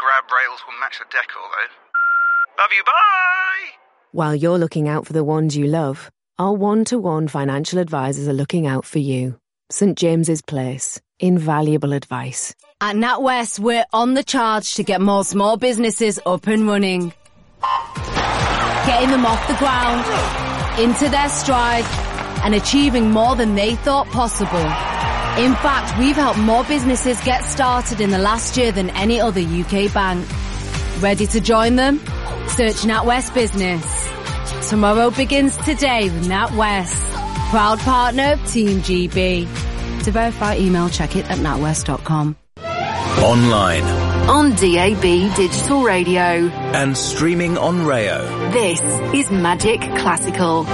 grab rails will match the decor, though. Love you, bye! While you're looking out for the ones you love, our one-to-one financial advisors are looking out for you. St James's Place. Invaluable advice. At NatWest, we're on the charge to get more small businesses up and running. Getting them off the ground, into their stride, and achieving more than they thought possible. In fact, we've helped more businesses get started in the last year than any other UK bank. Ready to join them? Search NatWest Business. Tomorrow begins today with NatWest. Proud partner of Team GB. To verify, email check it at natwest.com. Online. On DAB Digital Radio. And streaming on Rayo. This is Magic Classical.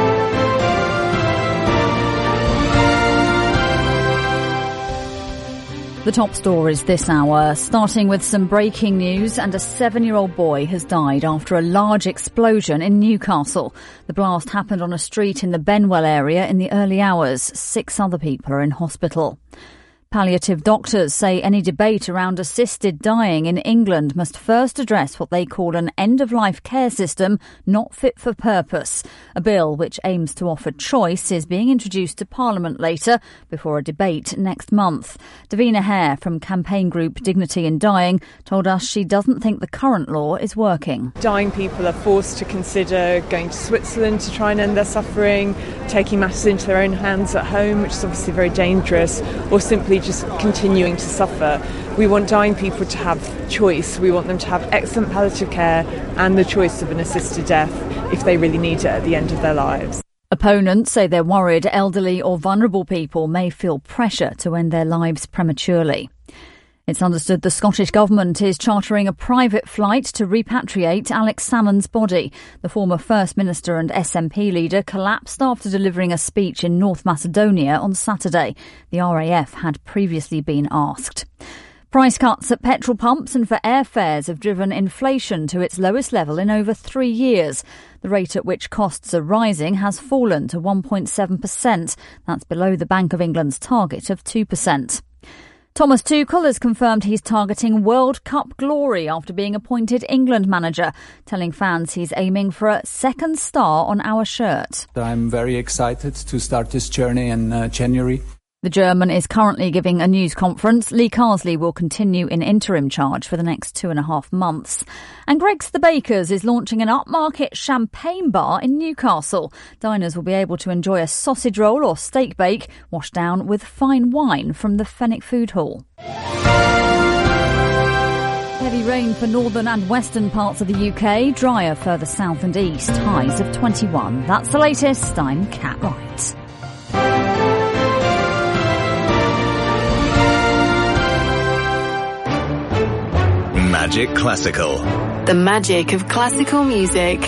The top stories this hour, starting with some breaking news, and a 7-year-old boy has died after a large explosion in Newcastle. The blast happened on a street in the Benwell area in the early hours. 6 other people are in hospital. Palliative doctors say any debate around assisted dying in England must first address what they call an end-of-life care system not fit for purpose. A bill which aims to offer choice is being introduced to Parliament later before a debate next month. Davina Hare from campaign group Dignity in Dying told us she doesn't think the current law is working. Dying people are forced to consider going to Switzerland to try and end their suffering, taking matters into their own hands at home, which is obviously very dangerous, or simply just continuing to suffer. We want dying people to have choice. We want them to have excellent palliative care and the choice of an assisted death if they really need it at the end of their lives. Opponents say they're worried elderly or vulnerable people may feel pressure to end their lives prematurely. It's understood the Scottish Government is chartering a private flight to repatriate Alex Salmond's body. The former First Minister and SNP leader collapsed after delivering a speech in North Macedonia on Saturday. The RAF had previously been asked. Price cuts at petrol pumps and for airfares have driven inflation to its lowest level in over 3 years. The rate at which costs are rising has fallen to 1.7%. That's below the Bank of England's target of 2%. Thomas Tuchel has confirmed he's targeting World Cup glory after being appointed England manager, telling fans he's aiming for a second star on our shirt. I'm very excited to start this journey in January. The German is currently giving a news conference. Lee Carsley will continue in interim charge for the next 2.5 months. And Greggs the Bakers is launching an upmarket champagne bar in Newcastle. Diners will be able to enjoy a sausage roll or steak bake washed down with fine wine from the Fenwick Food Hall. Heavy rain for northern and western parts of the UK, drier further south and east, highs of 21. That's the latest. I'm Kat Wright. Magic Classical. The magic of classical music.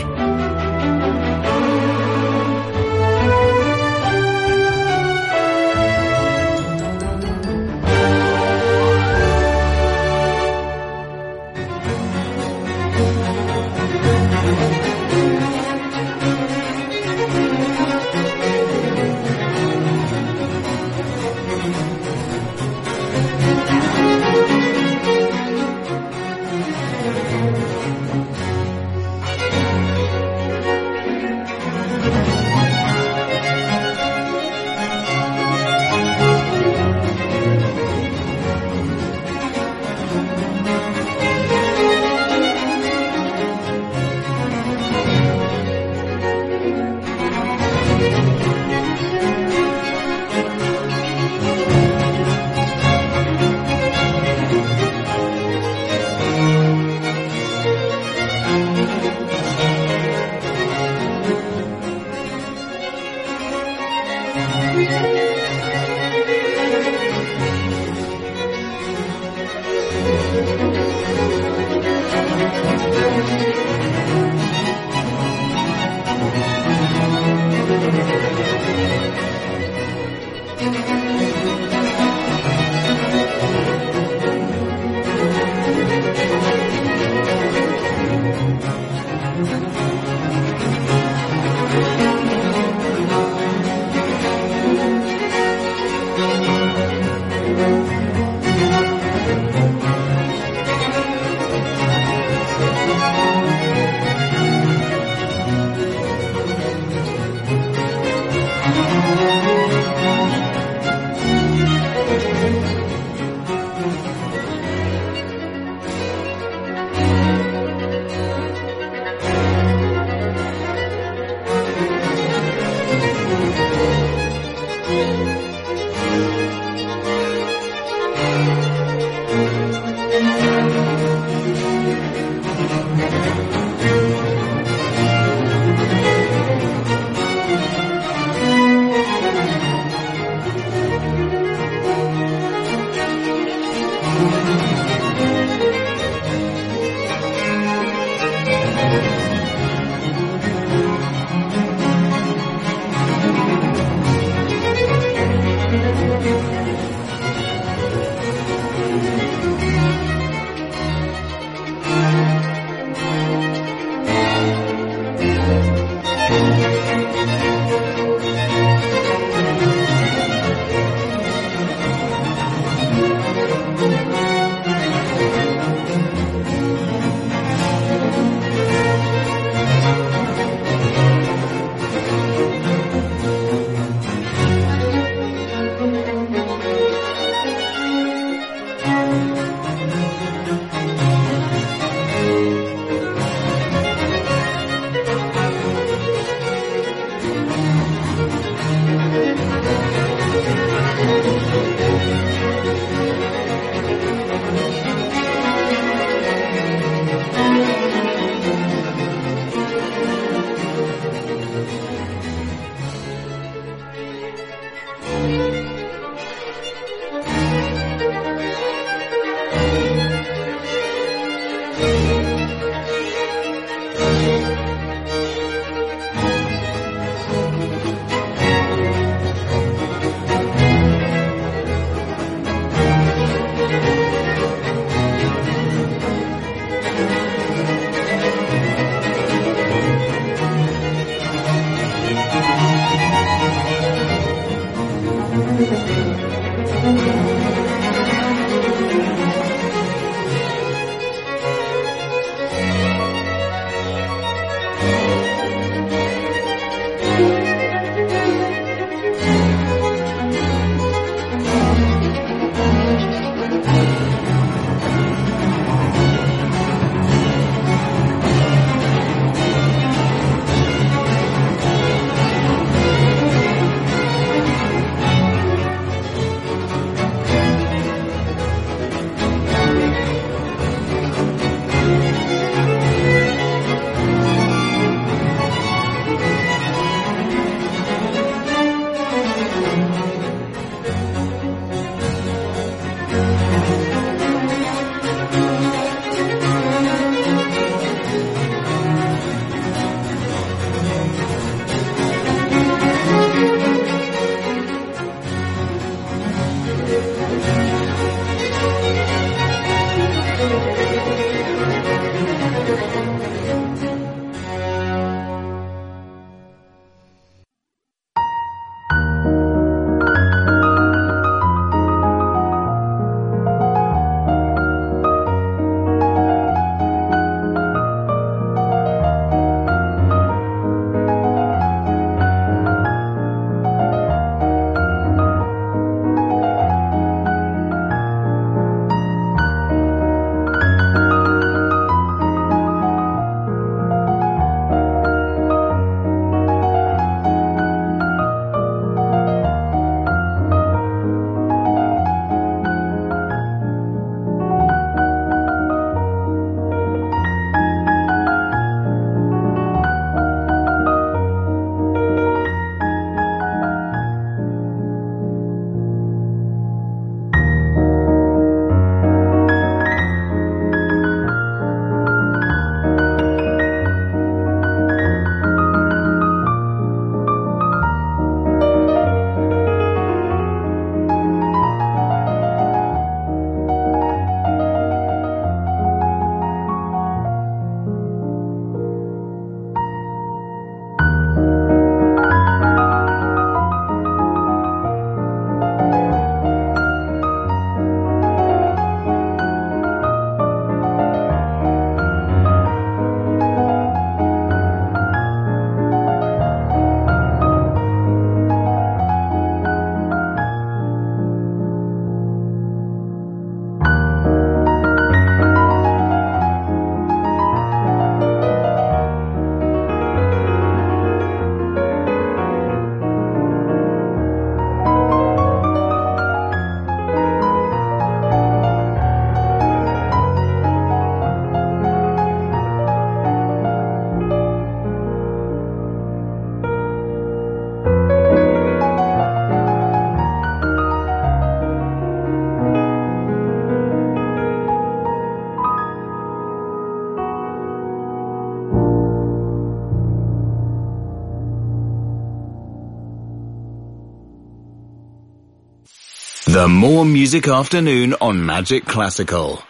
The More Music Afternoon on Magic Classical.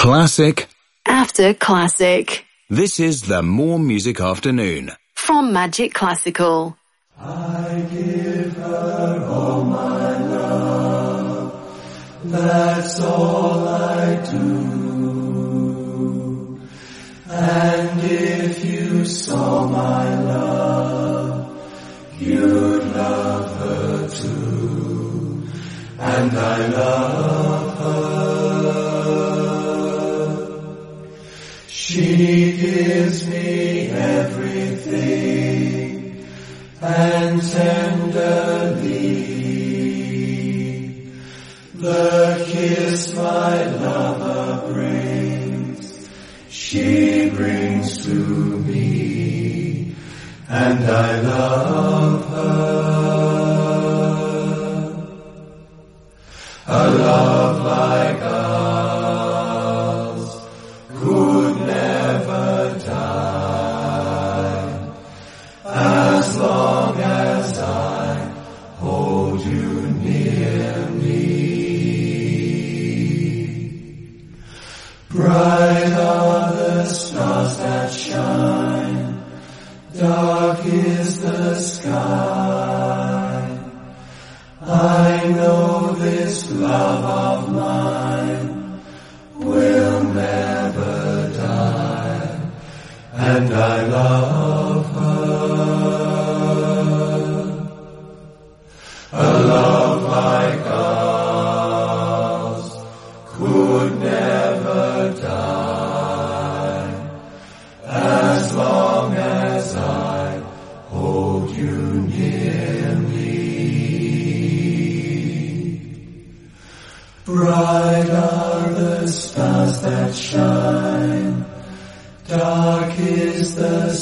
Classic. After classic. This is the More Music Afternoon. From Magic Classical. I give her all my love. That's all I do. And if you saw my love, you'd love her too. And I love her. She gives me everything, and tenderly the kiss my lover brings, she brings to me, and I love her. A love like ours could never die, as long as I hold you near me. Bright are the stars that shine, dark is the sky. I know this love of mine will never die, and I love her. A love like ours could never die, as long as I hold you near me. Bright are the stars that shine, dark is the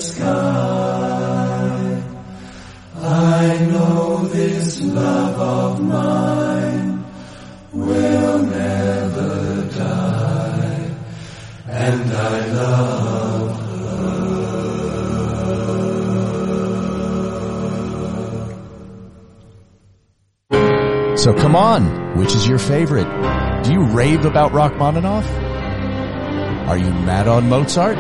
sky. I know this love of mine will never die, and I love her. So come on, which is your favorite? Do you rave about Rachmaninoff? Are you mad on Mozart?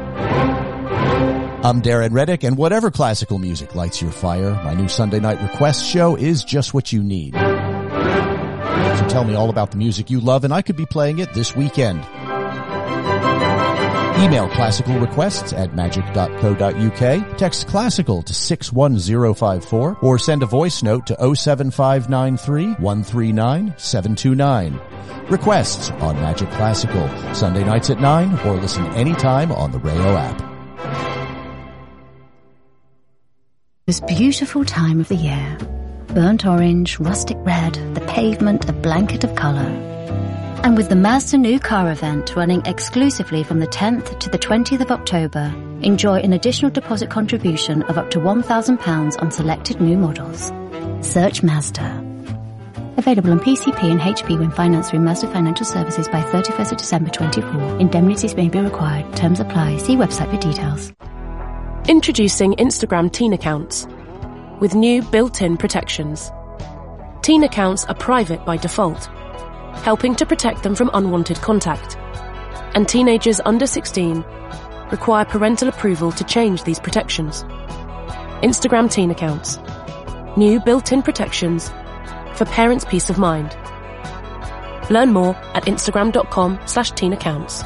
I'm Darren Reddick, and whatever classical music lights your fire, my new Sunday night request show is just what you need. So tell me all about the music you love, and I could be playing it this weekend. Email classical requests at magic.co.uk, text classical to 61054, or send a voice note to 07593 139 729. Requests on Magic Classical, Sunday nights at 9, or listen anytime on the Rayo app. This beautiful time of the year. Burnt orange, rustic red, the pavement a blanket of colour. And with the Mazda New Car event running exclusively from the 10th to the 20th of October, enjoy an additional deposit contribution of up to £1,000 on selected new models. Search Mazda. Available on PCP and HP when financed through Mazda Financial Services by 31st of December 24. Indemnities may be required. Terms apply. See website for details. Introducing Instagram teen accounts with new built-in protections. Teen accounts are private by default, helping to protect them from unwanted contact. And teenagers under 16 require parental approval to change these protections. Instagram teen accounts. New built-in protections for parents' peace of mind. Learn more at instagram.com/teenaccounts.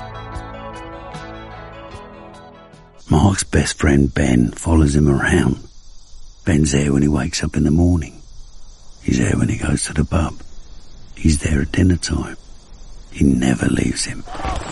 Mark's best friend Ben follows him around. Ben's there when he wakes up in the morning. He's there when he goes to the pub. He's there at dinner time. He never leaves him.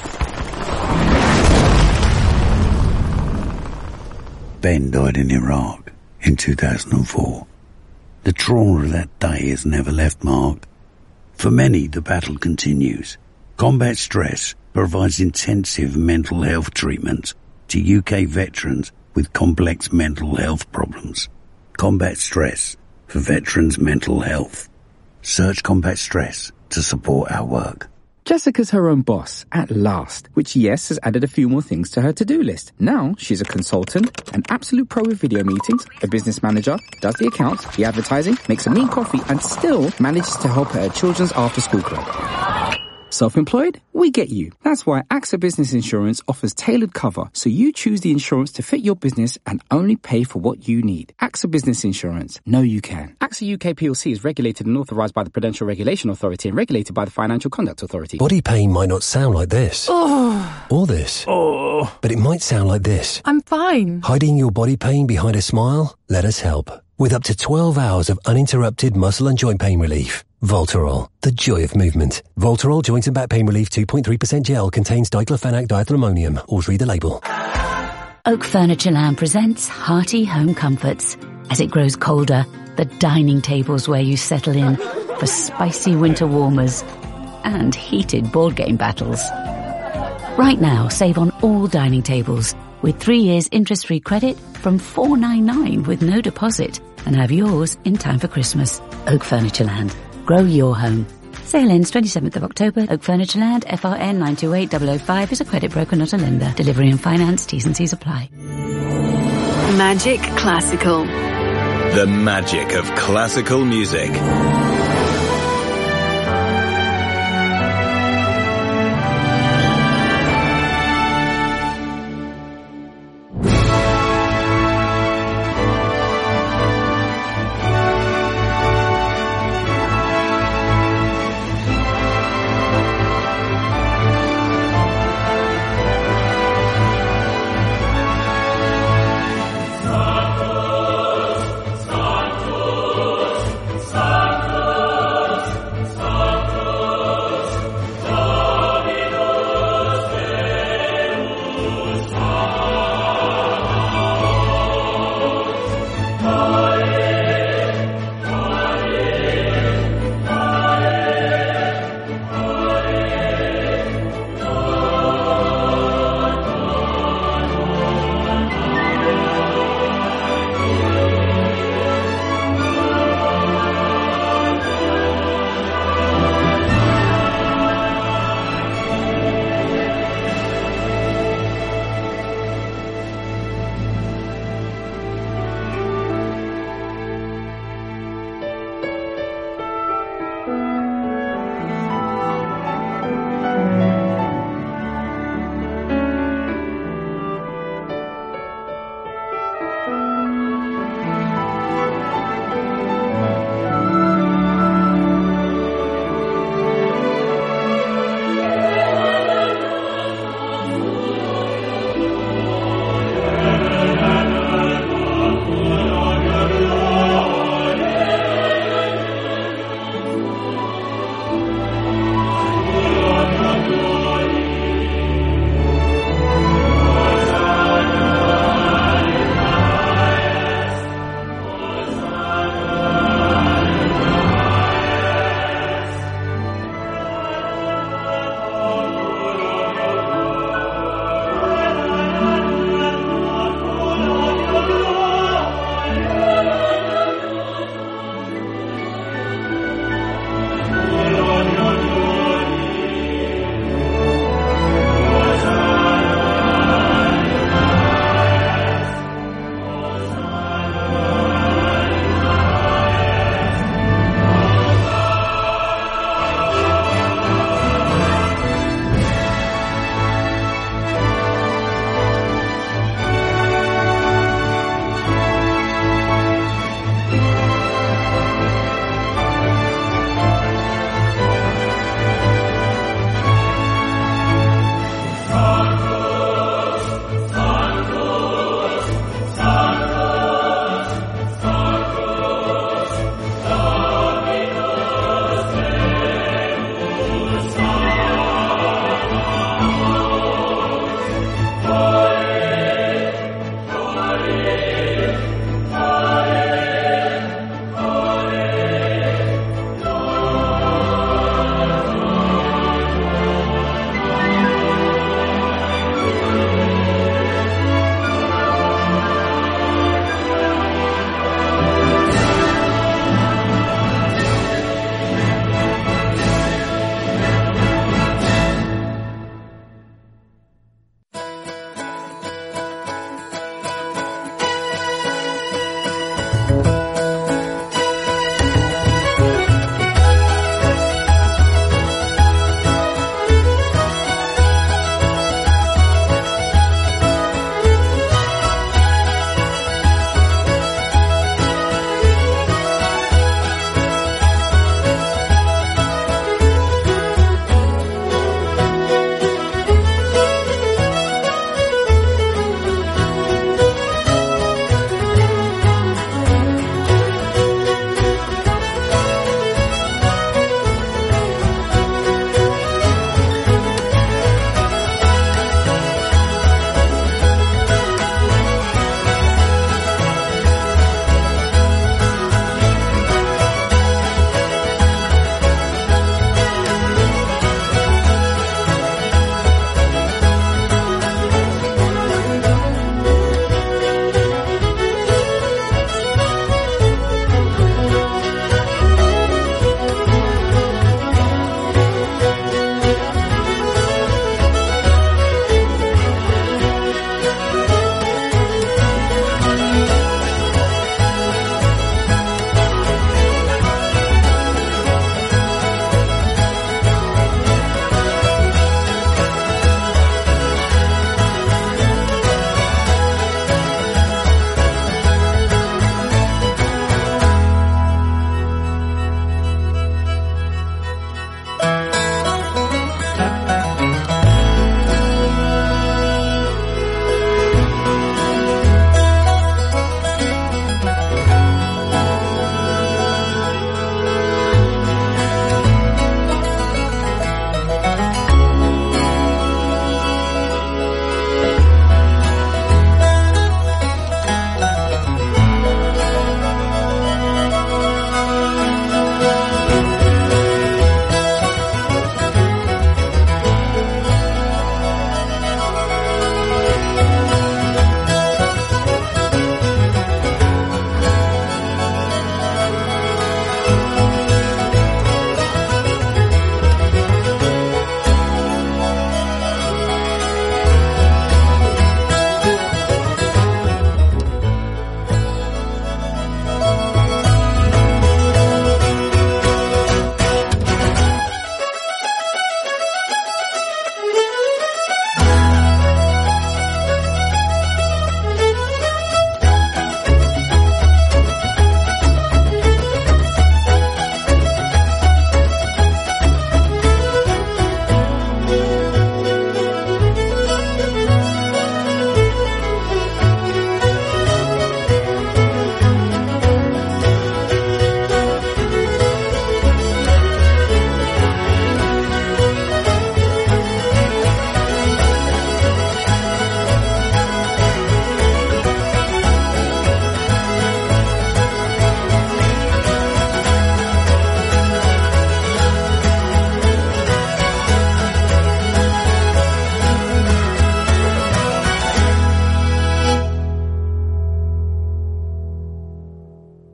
Ben died in Iraq in 2004. The trauma of that day has never left Mark. For many, the battle continues. Combat Stress provides intensive mental health treatment to UK veterans with complex mental health problems. Combat Stress for veterans' mental health. Search Combat Stress to support our work. Jessica's her own boss, at last, which yes, has added a few more things to her to-do list. Now, she's a consultant, an absolute pro with video meetings, a business manager, does the accounts, the advertising, makes a mean coffee, and still manages to help at her children's after-school club. Self-employed? We get you. That's why AXA Business Insurance offers tailored cover, so you choose the insurance to fit your business and only pay for what you need. AXA Business Insurance. Know you can. AXA UK PLC is regulated and authorised by the Prudential Regulation Authority and regulated by the Financial Conduct Authority. Body pain might not sound like this. Oh. Or this. Oh. But it might sound like this. I'm fine. Hiding your body pain behind a smile? Let us help. With up to 12 hours of uninterrupted muscle and joint pain relief. Voltarol, the joy of movement. Voltarol Joint and Back Pain Relief 2.3% gel contains diclofenac diethylammonium. Always read the label. Oak Furnitureland presents hearty home comforts. As it grows colder, the dining tables where you settle in for spicy winter warmers and heated board game battles. Right now, save on all dining tables with 3 years interest-free credit from $4.99 with no deposit, and have yours in time for Christmas. Oak Furnitureland. Grow your home. Sale ends 27th of October. Oak Furnitureland, FRN 928005 is a credit broker, not a lender. Delivery and finance, T's and C's apply. Magic Classical. The magic of classical music. Santos,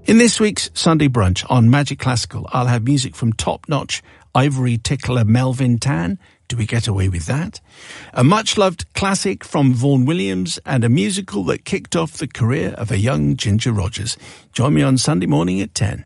In this week's Sunday Brunch on Magic Classical, I'll have music from top-notch ivory tickler Melvin Tan. Do we get away with that? A much-loved classic from Vaughan Williams and a musical that kicked off the career of a young Ginger Rogers. Join me on Sunday morning at 10.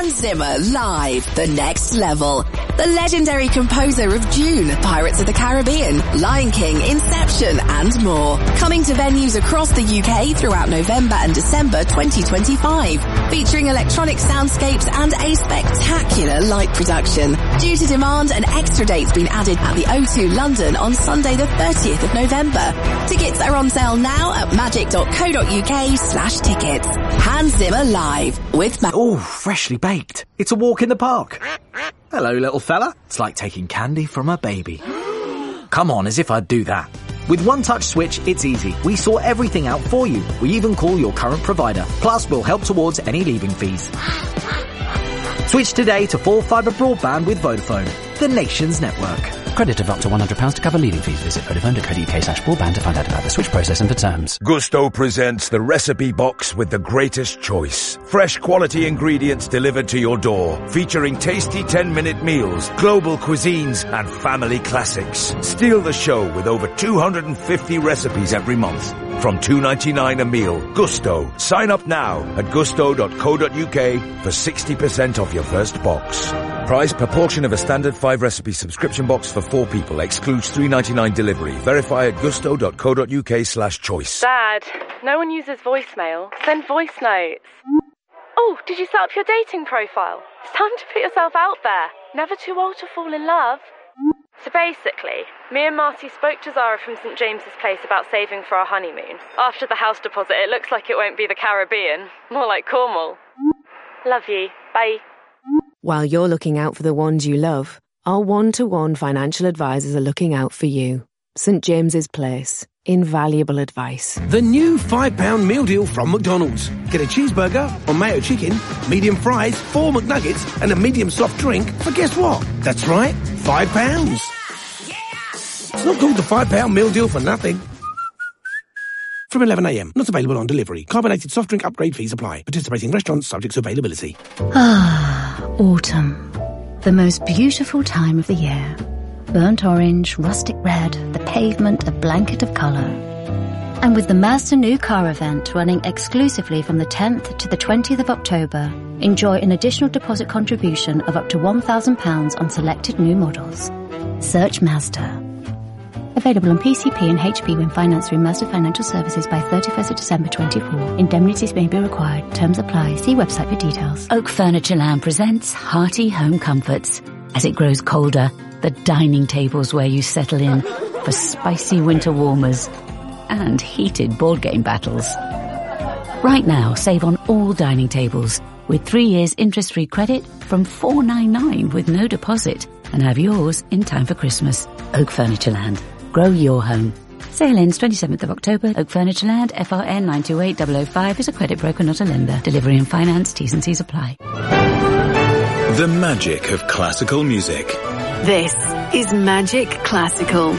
Hans Zimmer live, the next level. The legendary composer of Dune, Pirates of the Caribbean, Lion King, Inception and more. Coming to venues across the UK throughout November and December 2025. Featuring electronic soundscapes and a spectacular light production. Due to demand, an extra date's been added at the O2 London on Sunday the 30th of November. Tickets are on sale now at magic.co.uk/tickets. Hans Zimmer live with freshly baked. It's a walk in the park. Hello, little fella. It's like taking candy from a baby. Come on, as if I'd do that. With One Touch Switch, it's easy. We sort everything out for you. We even call your current provider. Plus, we'll help towards any leaving fees. Switch today to full fibre broadband with Vodafone, the nation's network. Credit of up to £100 to cover leaving fees. Visit vodafone.co.uk/broadband to find out about the switch process and for terms. Gusto presents the recipe box with the greatest choice. Fresh quality ingredients delivered to your door. Featuring tasty 10-minute meals, global cuisines and family classics. Steal the show with over 250 recipes every month. From $2.99 a meal. Gusto. Sign up now at gusto.co.uk for 60% off your first box. Price per portion of a standard 5-recipe subscription box for 4 people. Excludes $3.99 delivery. Verify at gusto.co.uk/choice. Dad, no one uses voicemail. Send voice notes. Oh, did you set up your dating profile? It's time to put yourself out there. Never too old to fall in love. So basically, me and Marty spoke to Zara from St James's Place about saving for our honeymoon. After the house deposit, it looks like it won't be the Caribbean. More like Cornwall. Love you. Bye. While you're looking out for the ones you love, our one-to-one financial advisors are looking out for you. St James's Place. Invaluable advice. The new £5 meal deal from McDonald's. Get a cheeseburger or mayo chicken, medium fries, 4 McNuggets and a medium soft drink for guess what? That's right, £5. It's not called the £5 meal deal for nothing. From 11 a.m. Not available on delivery. Carbonated soft drink upgrade fees apply. Participating restaurants subject to availability. Autumn. The most beautiful time of the year. Burnt orange, rustic red, the pavement a blanket of colour. And with the Mazda New Car event running exclusively from the 10th to the 20th of October, enjoy an additional deposit contribution of up to £1,000 on selected new models. Search Mazda. Available on PCP and HP when financed through Mazda Financial Services by 31st of December 24. Indemnities may be required. Terms apply. See website for details. Oak Furnitureland presents hearty home comforts. As it grows colder, the dining tables where you settle in for spicy winter warmers and heated board game battles. Right now, save on all dining tables with 3 years interest-free credit from $4.99 with no deposit and have yours in time for Christmas. Oak Furnitureland. Grow your home. Sale ends 27th of October. Oak Furnitureland, FRN 928005 is a credit broker, not a lender. Delivery and finance, T's and C's apply. The magic of classical music. This is Magic Classical.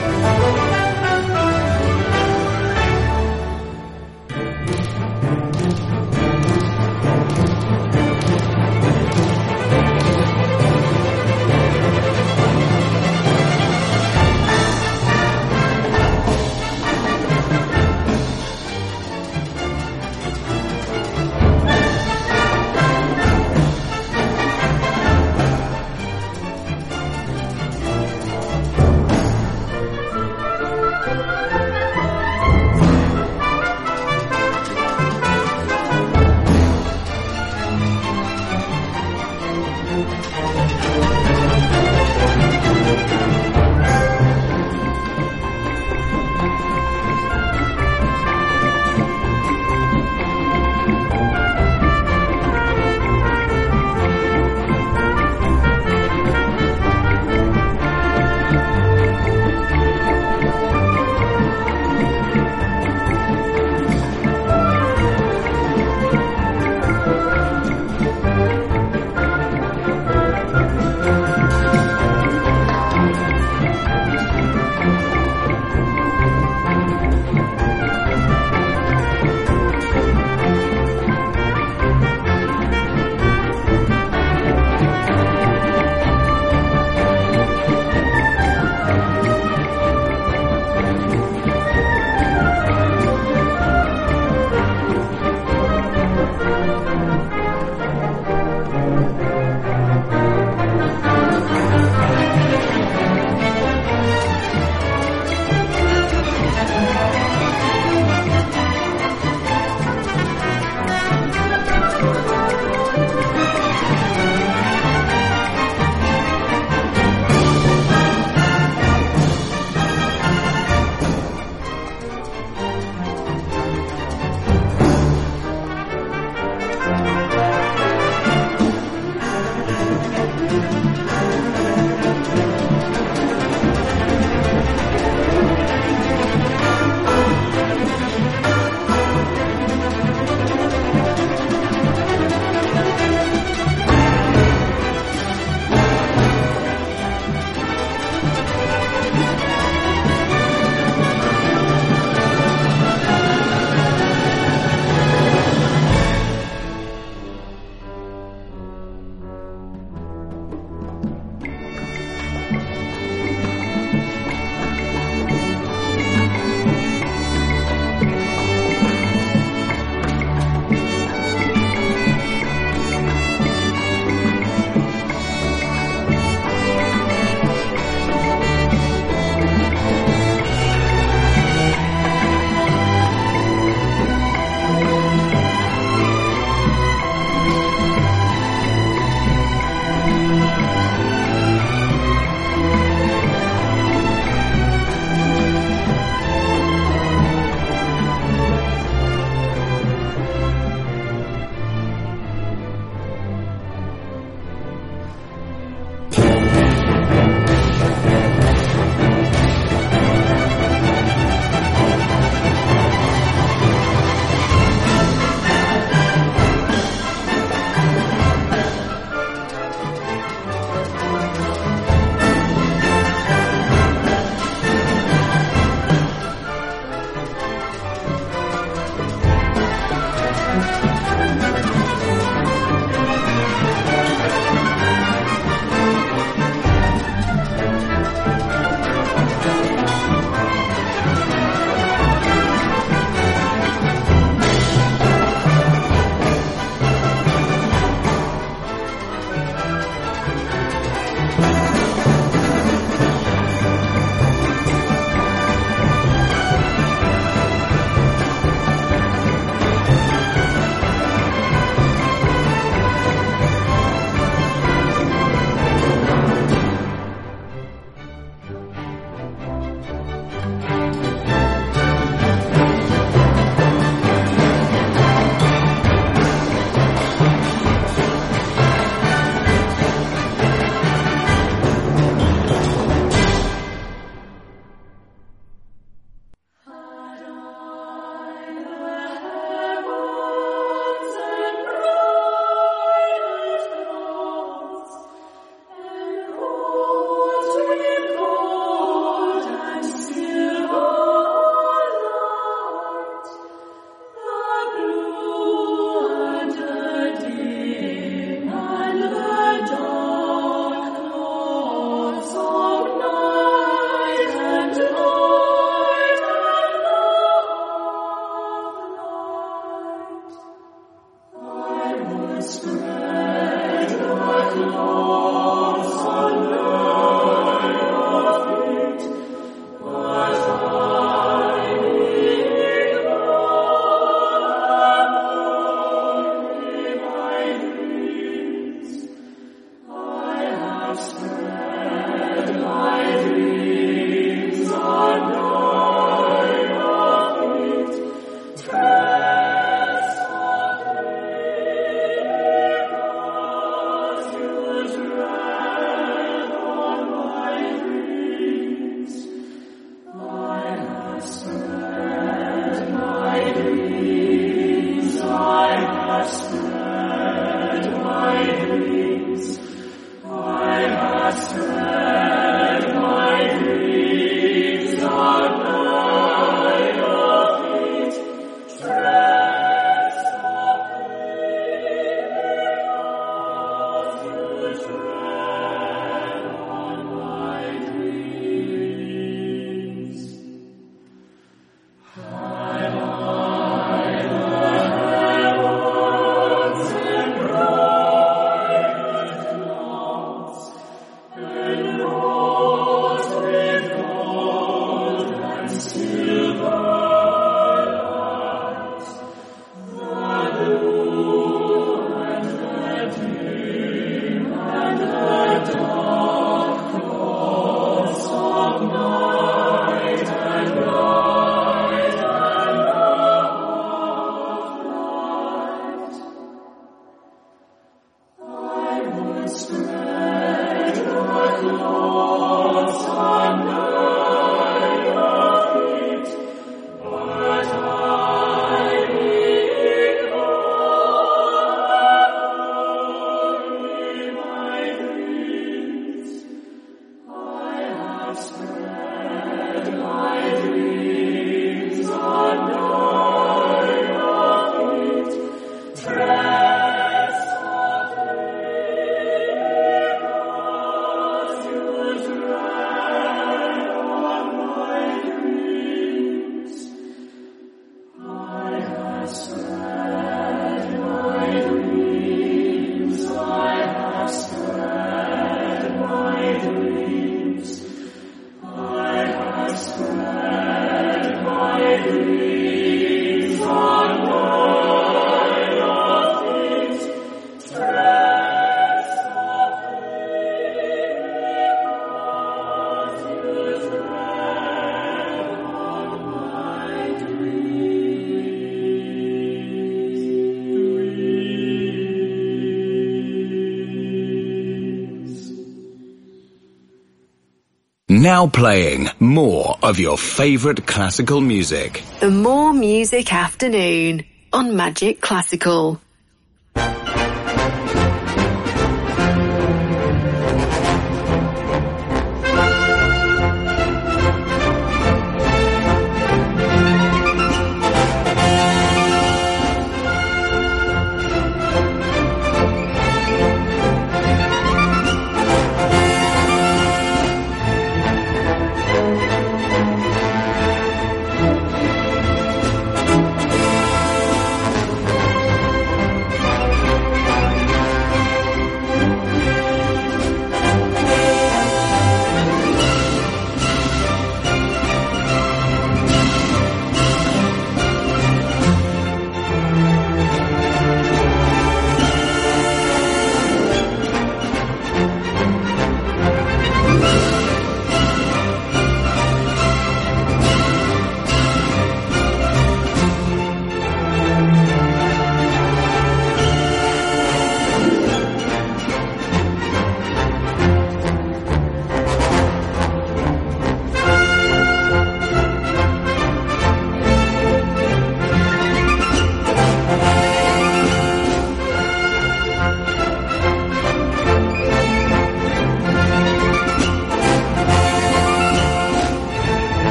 Now playing more of your favourite classical music. The More Music Afternoon on Magic Classical.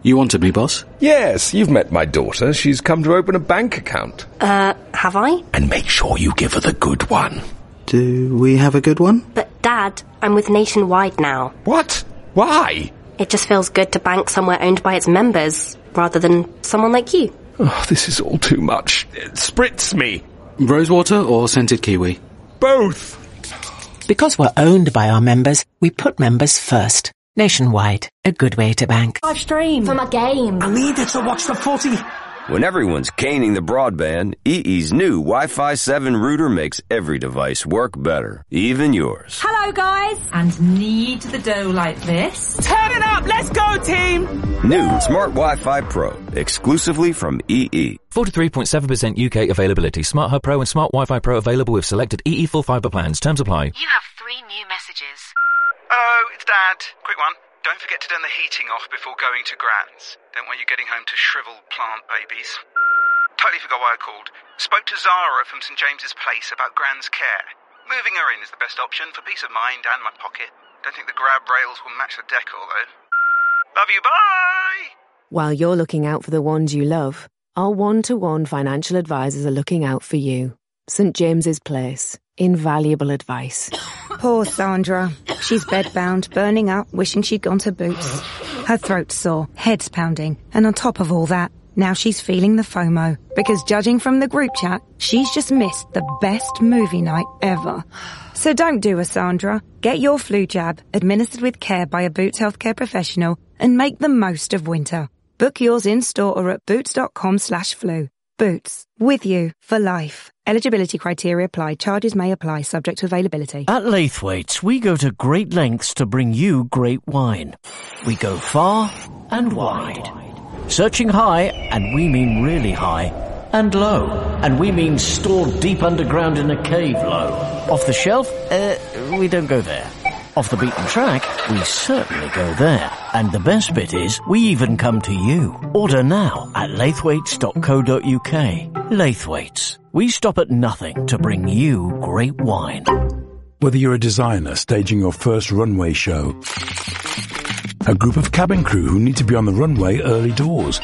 You wanted me, boss? Yes, you've met my daughter. She's come to open a bank account. Have I? And make sure you give her the good one. Do we have a good one? But, Dad, I'm with Nationwide now. What? Why? It just feels good to bank somewhere owned by its members, rather than someone like you. Oh, this is all too much. Spritz me. Rosewater or scented kiwi? Both. Because we're owned by our members, we put members first. Nationwide, a good way to bank. Live stream from a game. I needed to watch the footy. When everyone's caning the broadband, EE's new Wi-Fi 7 router makes every device work better, even yours. Hello, guys. And knead the dough like this. Turn it up. Let's go, team. New Smart Wi-Fi Pro, exclusively from EE. 43.7% UK availability. Smart Hub Pro and Smart Wi-Fi Pro available with selected EE full fibre plans. Terms apply. You have 3 new messages. Hello, it's Dad. Quick one. Don't forget to turn the heating off before going to Gran's. Don't want you getting home to shriveled plant babies. Totally forgot why I called. Spoke to Zara from St James's Place about Gran's care. Moving her in is the best option for peace of mind and my pocket. Don't think the grab rails will match the decor, though. Love you, bye! While you're looking out for the ones you love, our one-to-one financial advisors are looking out for you. St James's Place. Invaluable advice. Poor Sandra. She's bedbound, burning up, wishing she'd gone to Boots. Her throat's sore, head's pounding, and on top of all that, now she's feeling the FOMO. Because judging from the group chat, she's just missed the best movie night ever. So don't do a Sandra. Get your flu jab, administered with care by a Boots healthcare professional, and make the most of winter. Book yours in-store or at boots.com/flu. Boots. With you for life. Eligibility criteria apply. Charges may apply, subject to availability. At Laithwaite's, we go to great lengths to bring you great wine. We go far and wide. Searching high, and we mean really high. And low, and we mean stored deep underground in a cave low. Off the shelf? We don't go there. Off the beaten track, we certainly go there. And the best bit is, we even come to you. Order now at laithwaites.co.uk. Laithwaite's. We stop at nothing to bring you great wine. Whether you're a designer staging your first runway show, a group of cabin crew who need to be on the runway early doors,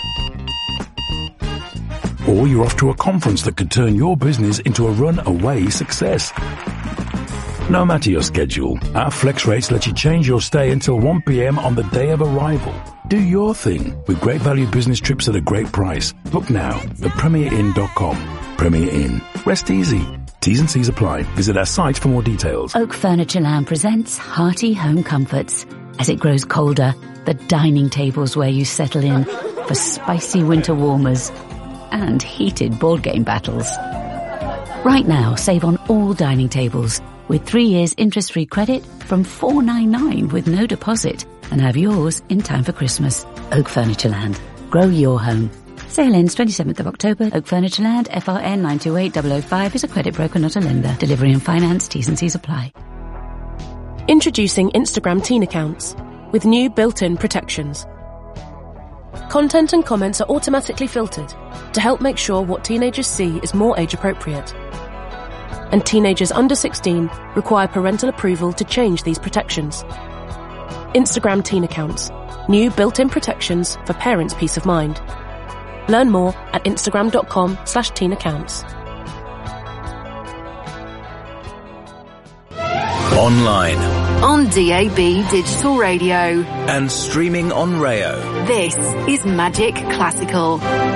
or you're off to a conference that could turn your business into a runaway success. No matter your schedule, our flex rates let you change your stay until 1 p.m. on the day of arrival. Do your thing with great value business trips at a great price. Book now at premierinn.com. Premier Inn. Rest easy. T's and C's apply. Visit our site for more details. Oak Furnitureland presents hearty home comforts. As it grows colder, the dining tables where you settle in for spicy winter warmers and heated board game battles. Right now, save on all dining tables with 3 years interest-free credit from $4.99 with no deposit, and have yours in time for Christmas. Oak Furnitureland. Grow your home. Sale ends 27th of October. Oak Furnitureland, FRN 928005 is a credit broker, not a lender. Delivery and finance, T's and C's apply. Introducing Instagram teen accounts with new built-in protections. Content and comments are automatically filtered to help make sure what teenagers see is more age-appropriate. And teenagers under 16 require parental approval to change these protections. Instagram teen accounts. New built-in protections for parents' peace of mind. Learn more at instagram.com/teenaccounts. Online. On DAB Digital Radio. And streaming on Rayo. This is Magic Classical.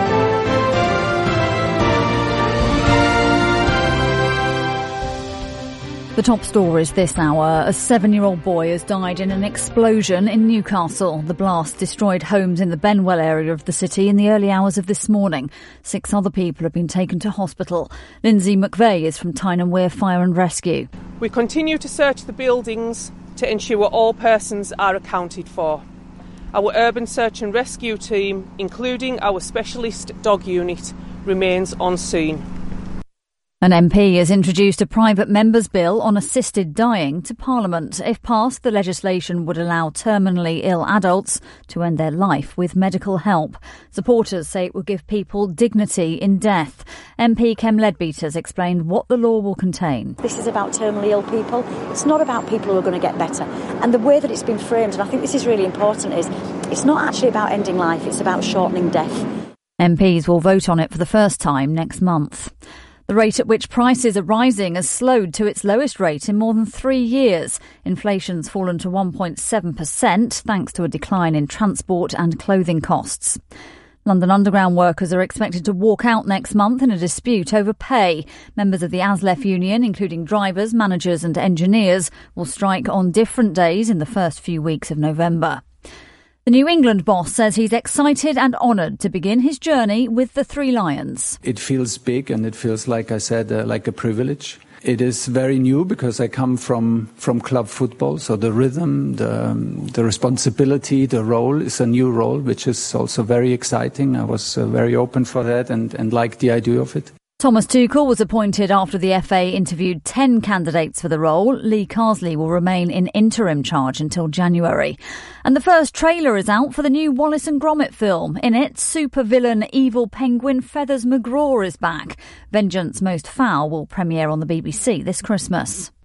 The top stories this hour. A 7-year-old boy has died in an explosion in Newcastle. The blast destroyed homes in the Benwell area of the city in the early hours of this morning. 6 other people have been taken to hospital. Lindsay McVeigh is from Tyne & Wear Fire and Rescue. We continue to search the buildings to ensure all persons are accounted for. Our urban search and rescue team, including our specialist dog unit, remains on scene. An MP has introduced a private member's bill on assisted dying to Parliament. If passed, the legislation would allow terminally ill adults to end their life with medical help. Supporters say it will give people dignity in death. MP Kem Leadbeater's explained what the law will contain. This is about terminally ill people. It's not about people who are going to get better. And the way that it's been framed, and I think this is really important, is It's not actually about ending life, it's about shortening death. MPs will vote on it for the first time next month. The rate at which prices are rising has slowed to its lowest rate in more than 3 years. Inflation's fallen to 1.7% thanks to a decline in transport and clothing costs. London Underground workers are expected to walk out next month in a dispute over pay. Members of the ASLEF union, including drivers, managers and engineers, will strike on different days in the first few weeks of November. The New England boss says he's excited and honoured to begin his journey with the Three Lions. It feels big and it feels, like I said, like a privilege. It is very new because I come from club football, so the rhythm, the responsibility, the role is a new role, which is also very exciting. I was very open for that and liked the idea of it. Thomas Tuchel was appointed after the FA interviewed 10 candidates for the role. Lee Carsley will remain in interim charge until January. And the first trailer is out for the new Wallace and Gromit film. In it, supervillain evil penguin Feathers McGraw is back. Vengeance Most Foul will premiere on the BBC this Christmas.